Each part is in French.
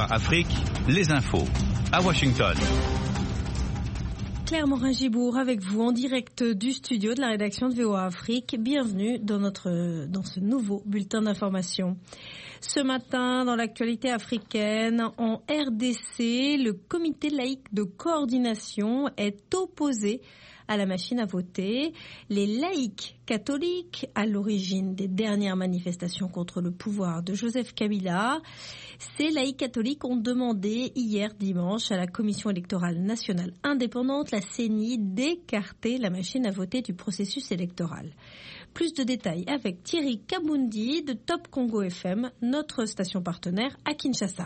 VOA Afrique, les infos à Washington. Claire Morin-Gibourg avec vous en direct du studio de la rédaction de VOA Afrique. Bienvenue dans ce nouveau bulletin d'information. Ce matin, dans l'actualité africaine, en RDC, le comité laïque de coordination est opposé à la machine à voter. Les laïcs catholiques, à l'origine des dernières manifestations contre le pouvoir de Joseph Kabila, ces laïcs catholiques ont demandé hier dimanche à la Commission électorale nationale indépendante, la CENI, d'écarter la machine à voter du processus électoral. Plus de détails avec Thierry Kaboundi de Top Congo FM, notre station partenaire à Kinshasa.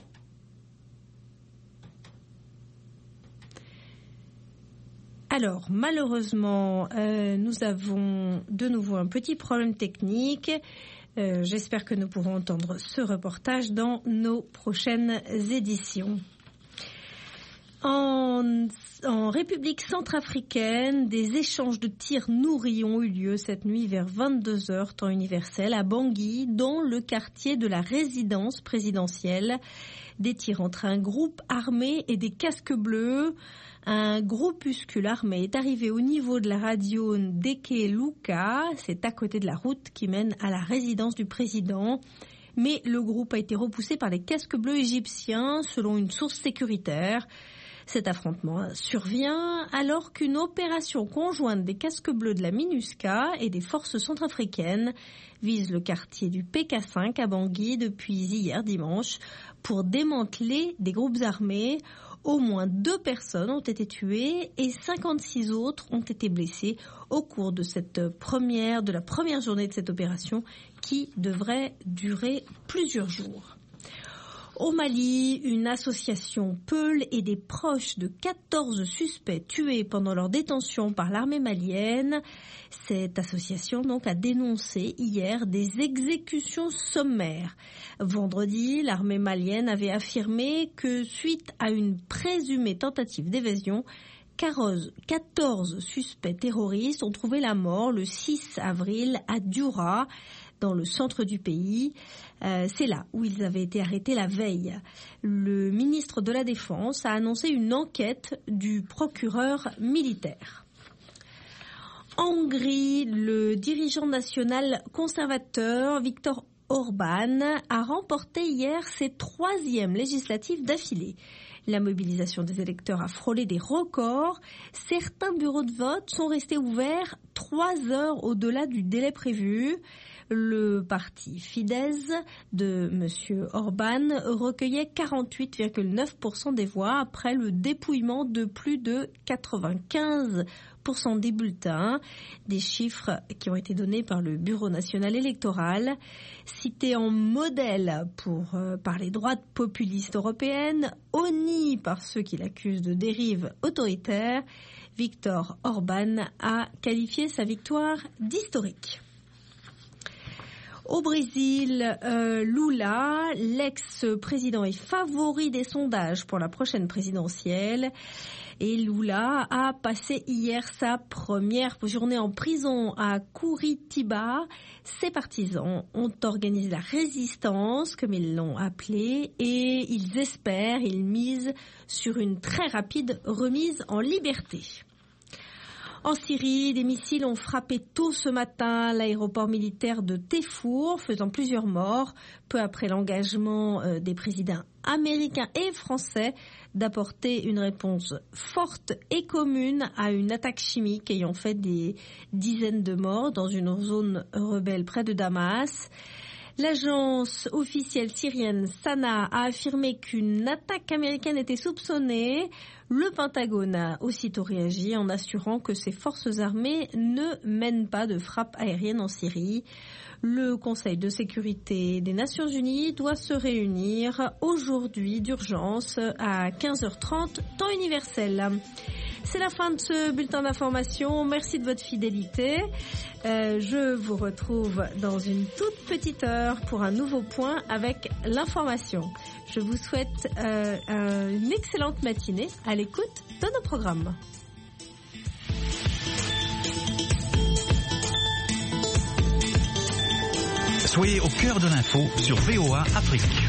Alors, malheureusement, nous avons de nouveau un petit problème technique. J'espère que nous pourrons entendre ce reportage dans nos prochaines éditions. En République centrafricaine, des échanges de tirs nourris ont eu lieu cette nuit vers 22h, temps universel, à Bangui, dans le quartier de la résidence présidentielle. Des tirs entre un groupe armé et des casques bleus. Un groupuscule armé est arrivé au niveau de la radio Ndeke-Luka, c'est à côté de la route qui mène à la résidence du président. Mais le groupe a été repoussé par les casques bleus égyptiens, selon une source sécuritaire. Cet affrontement survient alors qu'une opération conjointe des casques bleus de la MINUSCA et des forces centrafricaines vise le quartier du PK5 à Bangui depuis hier dimanche pour démanteler des groupes armés. Au moins 2 personnes ont été tuées et 56 autres ont été blessées au cours de la première journée de cette opération qui devrait durer plusieurs jours. Au Mali, une association Peul et des proches de 14 suspects tués pendant leur détention par l'armée malienne. Cette association donc a dénoncé hier des exécutions sommaires. Vendredi, l'armée malienne avait affirmé que suite à une présumée tentative d'évasion, 14 suspects terroristes ont trouvé la mort le 6 avril à Dioura, dans le centre du pays. C'est là où ils avaient été arrêtés la veille. Le ministre de la Défense a annoncé une enquête du procureur militaire. En Hongrie, le dirigeant national conservateur Viktor Orbán a remporté hier ses 3e législatives d'affilée. La mobilisation des électeurs a frôlé des records. Certains bureaux de vote sont restés ouverts 3 heures au-delà du délai prévu. Le parti Fidesz de M. Orbán recueillait 48,9% des voix après le dépouillement de plus de 95% des bulletins, des chiffres qui ont été donnés par le Bureau national électoral. Cité en modèle par les droites populistes européennes, honni par ceux qui l'accusent de dérive autoritaire, Viktor Orbán a qualifié sa victoire d'historique. Au Brésil, Lula, l'ex-président, est favori des sondages pour la prochaine présidentielle. Et Lula a passé hier sa première journée en prison à Curitiba. Ses partisans ont organisé la résistance, comme ils l'ont appelé, et ils misent sur une très rapide remise en liberté. En Syrie, des missiles ont frappé tôt ce matin l'aéroport militaire de Téfour, faisant plusieurs morts, peu après l'engagement des présidents américains et français d'apporter une réponse forte et commune à une attaque chimique ayant fait des dizaines de morts dans une zone rebelle près de Damas. L'agence officielle syrienne Sana a affirmé qu'une attaque américaine était soupçonnée. Le Pentagone a aussitôt réagi en assurant que ses forces armées ne mènent pas de frappe aérienne en Syrie. Le Conseil de sécurité des Nations Unies doit se réunir aujourd'hui d'urgence à 15h30, temps universel. C'est la fin de ce bulletin d'information. Merci de votre fidélité. Je vous retrouve dans une toute petite heure pour un nouveau point avec l'information. Je vous souhaite une excellente matinée à l'écoute de nos programmes. Soyez au cœur de l'info sur VOA Afrique.